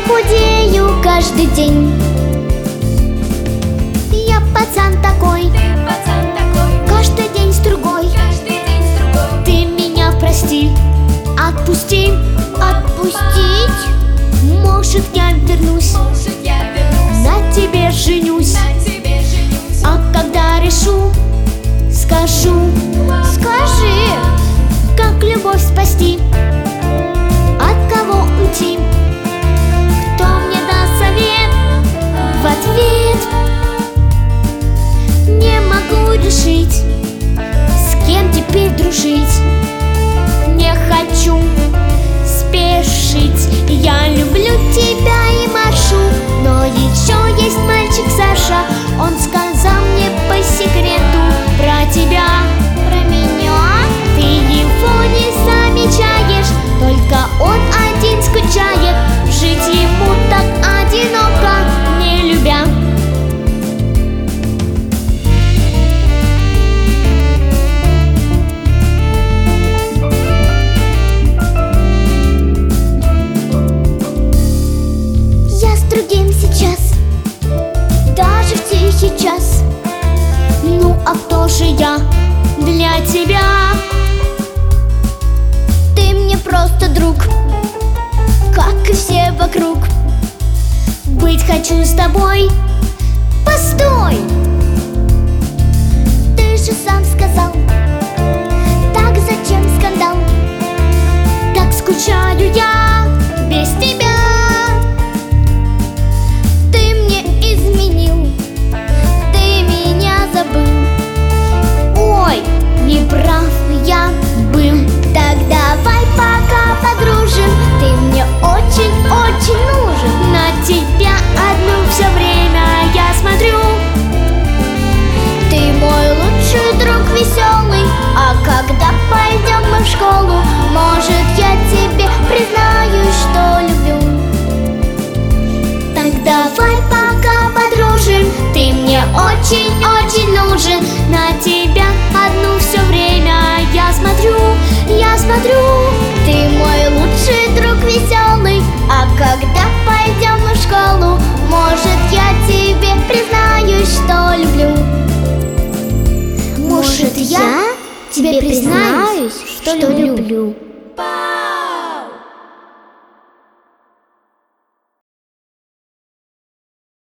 худею каждый день. Я пацан такой, каждый день с другой. Ты меня прости, отпусти. Отпустить? Может, я вернусь, на тебе женюсь. А когда решу, скажу. Скажи, как любовь спасти, от кого уйти, кто мне даст совет в ответ. Не могу решить, с кем теперь дружить. Не хочу спешить, я люблю тебя и машу. Но еще есть мальчик Саша, он сказал мне по секрету про тебя, про меня. Ты его не замечаешь, только он один скучает. Жить ему так одиноко, не любя. Другим сейчас, даже в тихий час. Ну а кто же я для тебя? Ты мне просто друг, как и все вокруг. Быть хочу с тобой. Постой! Ты же сам сказал, так зачем скандал? Так скучаю я без тебя. Неправ я был. Так давай пока подружим, ты мне очень-очень нужен. На тебя одну все время я смотрю. Ты мой лучший друг веселый, а когда пойдем мы в школу, может, я тебе признаюсь, что люблю. Так давай пока подружим, ты мне очень-очень нужен. На тебя одну все время я смотрю. Ты мой лучший друг веселый, а когда пойдем мы в школу, может, я тебе признаюсь, что люблю. Может, я тебе признаюсь, что люблю.